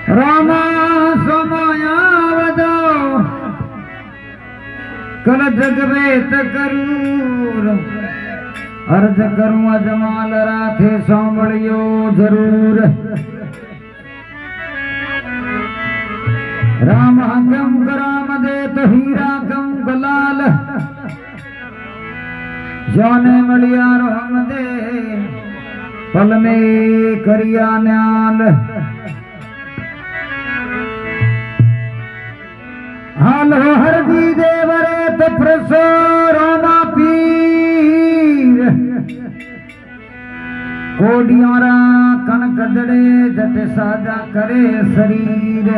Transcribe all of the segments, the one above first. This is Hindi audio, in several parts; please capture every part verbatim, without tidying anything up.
रामा समायावदो कल जगवेत करूर अर्ज करूं अजमाल राथे सांभळियो जरूर राम हकम कराम दे तो हीरा कम गलाल जाने मलिया रोम दे पल में करिया न्याल हाल हो हर दी देवरे तो प्रसो रोमा पीर कोडियारा कण कदड़े जट साजा करे शरीर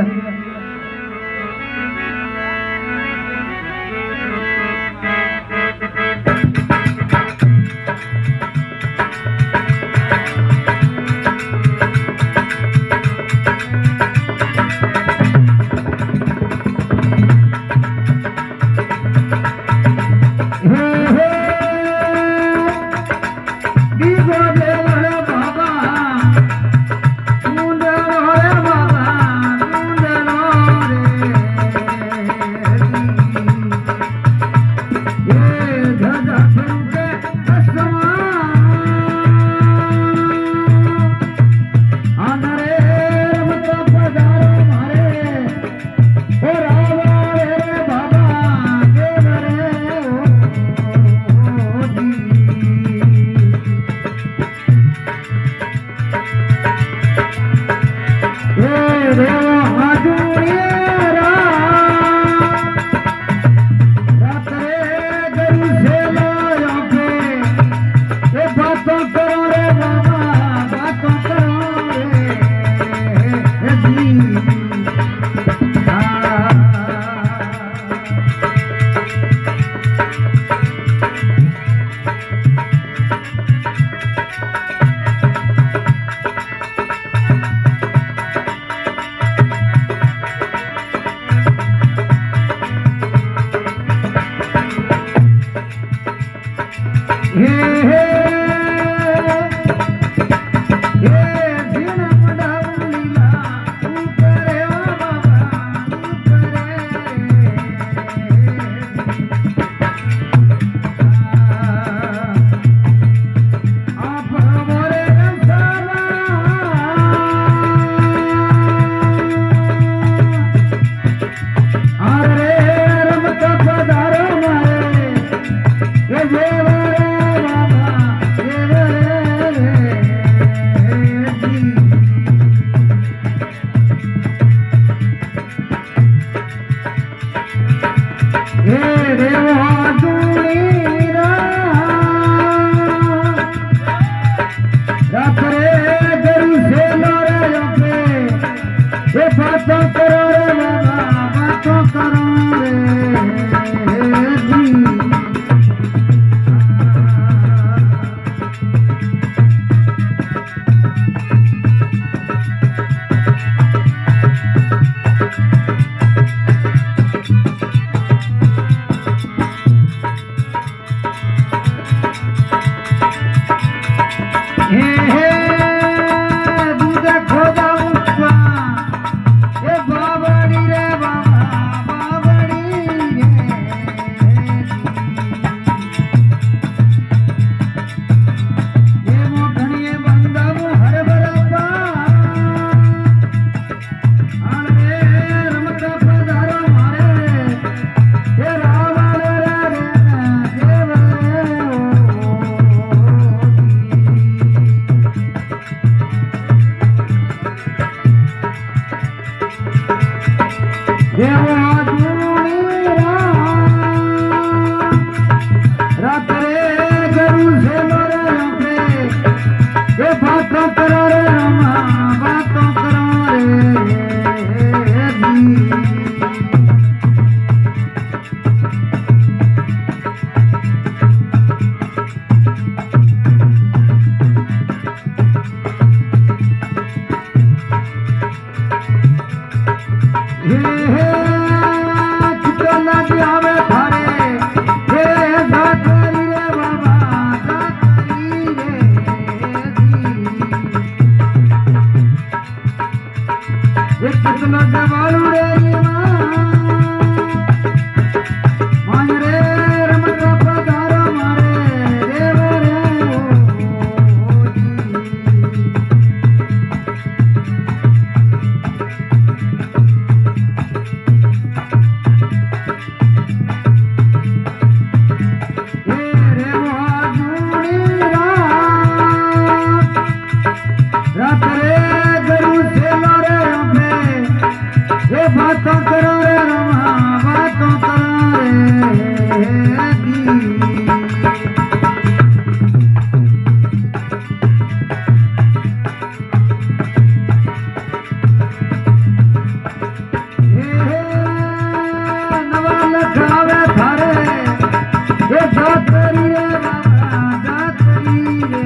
हे हे सतलो जवालू रे मान रे रमत पधारो मारे देव रे बातों करो रे रमा बातों करो रे दी नवा लखावे थारे ये जातरी रे बाबा जातरी रे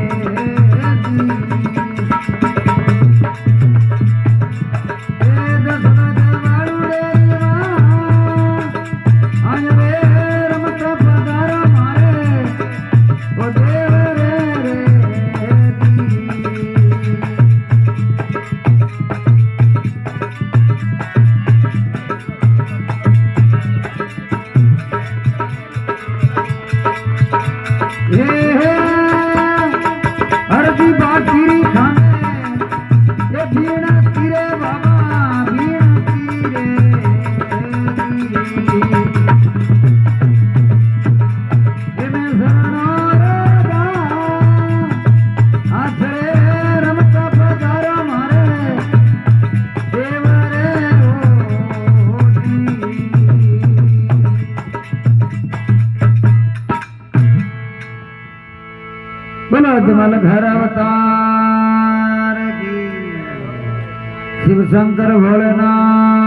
बोलो जमल घर अवतार की शिव शंकर भोलेनाथ।